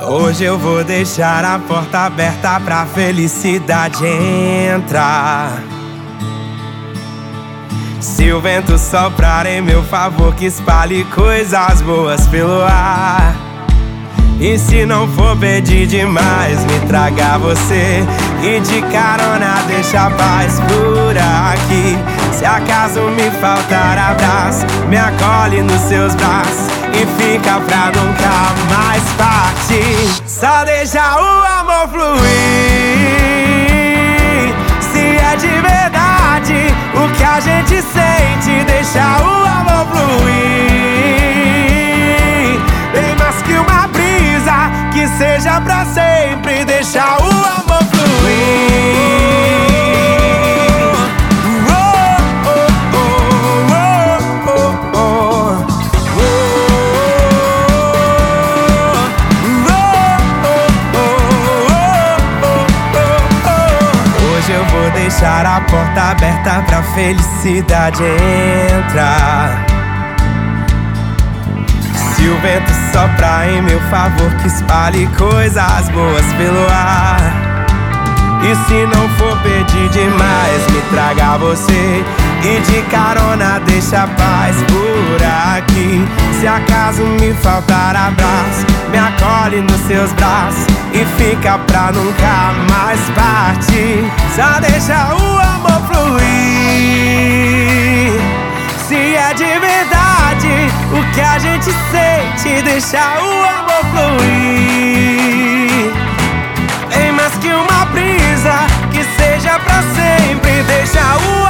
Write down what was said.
Hoje eu vou deixar a porta aberta pra felicidade entrar. Se o vento soprar em meu favor, que espalhe coisas boas pelo ar. E se não for pedir demais, me traga você, e de carona deixa a paz por aqui. Se acaso me faltar abraço, me acolhe nos seus braços e fica pra nunca mais partir. Só deixa o amor fluir. Se é de verdade o que a gente sente, deixa o amor fluir. Bem mais que uma brisa, que seja pra sempre, deixa o amor fluir. Eu vou deixar a porta aberta pra felicidade entrar. Se o vento soprar em meu favor, que espalhe coisas boas pelo ar. E se não for pedir demais, me traga você, e de carona deixa a paz por aqui. Se acaso me faltar abraço, me acolhe nos seus braços e fica pra nunca mais partir. Só deixa o amor fluir. Se é de verdade o que a gente sente, deixa o amor fluir. Em mais que uma brisa, que seja pra sempre, deixa o